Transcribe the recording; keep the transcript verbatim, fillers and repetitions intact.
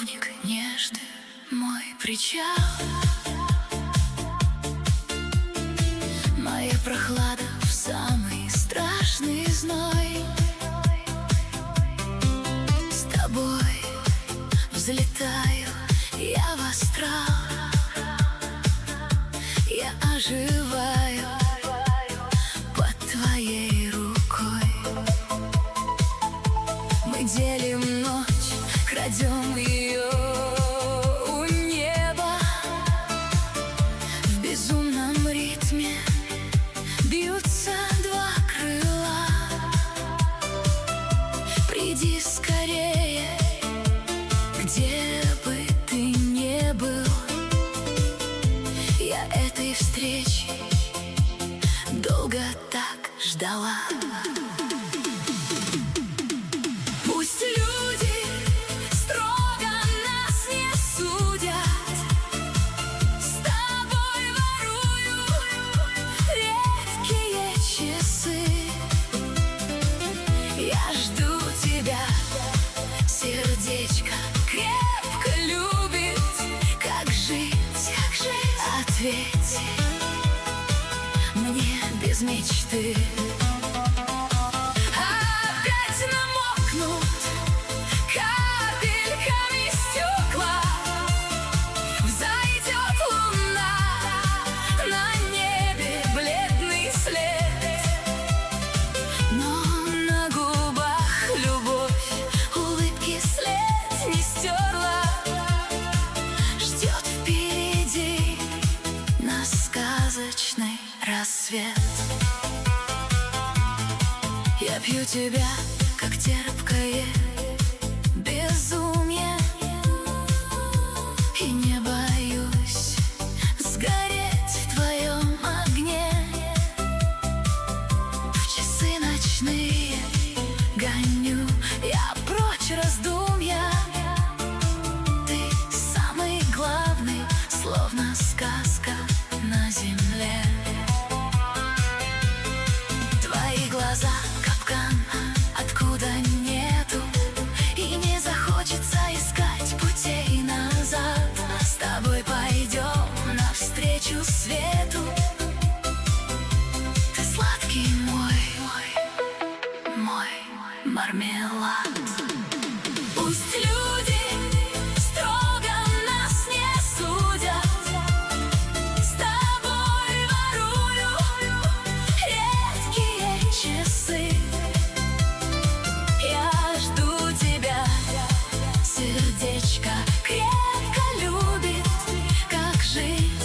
любовник нежный, мой причал, моя прохлада в самый страшный зной. С тобой взлетаю я в астрал, я оживаю под твоей рукой. Мы делим ночь, крадем ее у неба. В безумном ритме бьются два крыла. Приди скорее, где бы ты ни был. Я этой встречи долго так ждала. Пусть люди строго нас не судят, с тобой ворую редкие часы. Я жду тебя, сердечко крепко любит. Как жить, как жить? Ответь мне без мечты. Опять намокнут капельками стекла. Взойдет луна, на небе бледный след. Но на губах любовь улыбки след не стерла. Ждет впереди нас сказочный рассвет. Я пью тебя